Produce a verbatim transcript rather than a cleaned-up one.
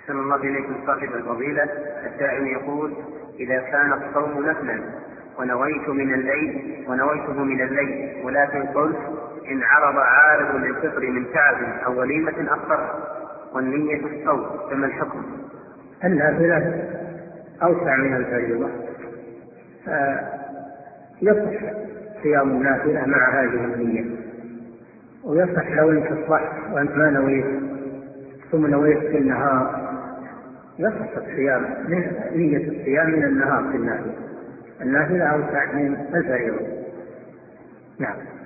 أحسن الله إليكم صاحب الفضيلة. السائل يقول: إذا كان الصوم نفلا ونويت من الليل ونويته من الليل، ولكن قلت إن عرض عارض للفطر من تعب أو وليمة أفطر، والنية الصوم، فما الحكم؟ النافلة أوسع من الفريضة، يصح صيام النافلة مع هذه النية، ويصح لو أنت أصبحت وأنت ما نويت ثم نويت في النهار، يصح الصيام من نية الصيام من النهار في النافلة. النافلة أوسع من الفريضة. نعم.